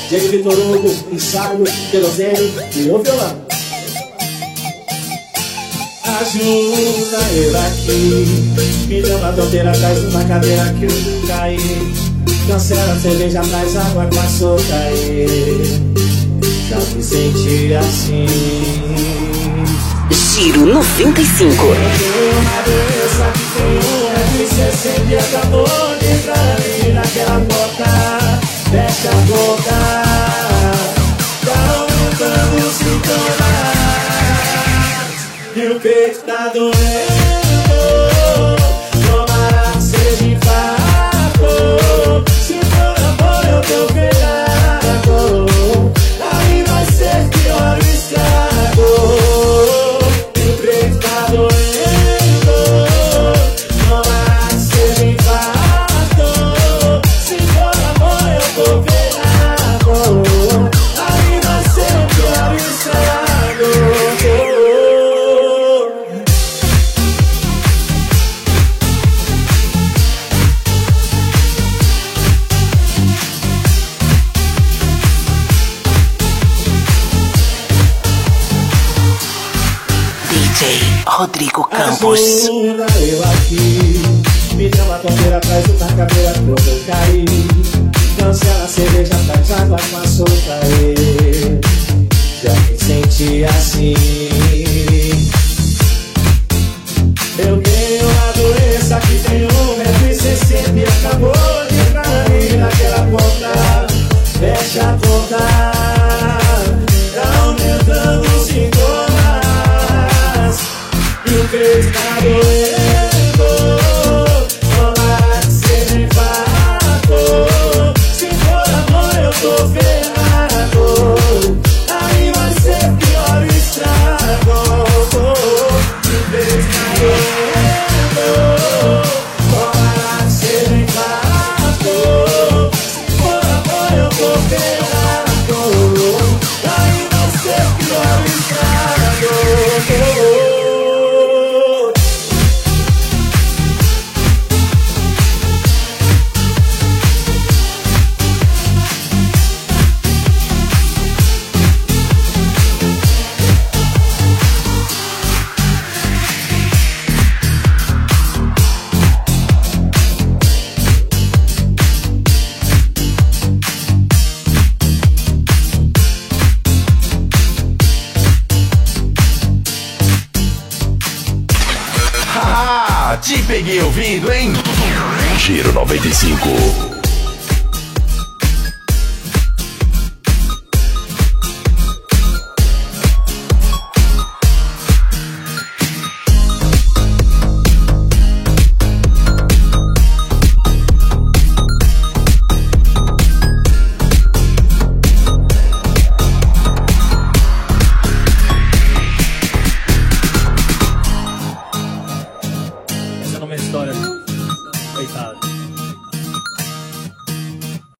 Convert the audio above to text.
Diego Vitor Hugo, ensaio, querosene e o violão. Ajuda eu aqui, me deu uma tonteira, traz uma cadeira que eu caí. Cancela a cerveja, traz água com açúcar aí. Já me senti assim. Giro 95. Uma doença que tem 1,60 e acabou de entrar ali naquela porta. Fecha a boca, tá aumentando os sintomas e o peito tá doendo. Tomara seja infarto, se for amor eu tô ferrado. Aí vai ser pior o estrago. E o peito tá doendo. Tomara seja infarto, se for amor eu tô ferrado. Aí vai ser pior o estrago. Rodrigo Campos. Ajuda eu aqui, me deu uma tonteira, traz uma cadeira quando eu caí. Cancela a cerveja, traz água com açúcar aí. Já me senti assim. Eu tenho uma doença que tem 1,60 e acabou de entrar ali naquela porta. Fecha a porta, tá aumentando os sintomas e o peito tá doendo. Tomara que seja infarto, se for amor eu tô ferrado. Aí vai ser pior o estrago. E o peito tá doendo. Tomara que seja infarto, se for amor eu tô ferrado. Aí vai ser pior o estrago. Te peguei ouvindo, hein? Giro 95.